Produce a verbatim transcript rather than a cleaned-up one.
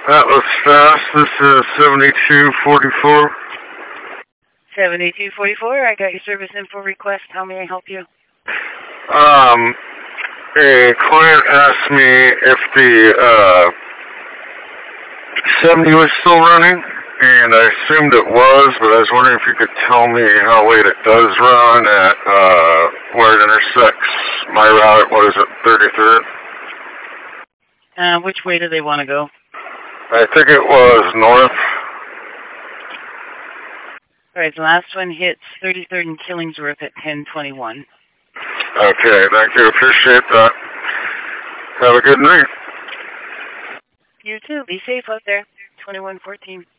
That was fast. This is seventy-two forty-four. seventy-two forty-four, I got your service info request. How may I help you? Um, a client asked me if the uh, seventy was still running, and I assumed it was, but I was wondering if you could tell me how late it does run at uh, where it intersects my route. What is it, thirty-third? Uh, which way do they want to go? I think it was north. All right, the last one hits thirty-third and Killingsworth at ten twenty-one. Okay, thank you. Appreciate that. Have a good night. You too. Be safe out there. twenty-one fourteen.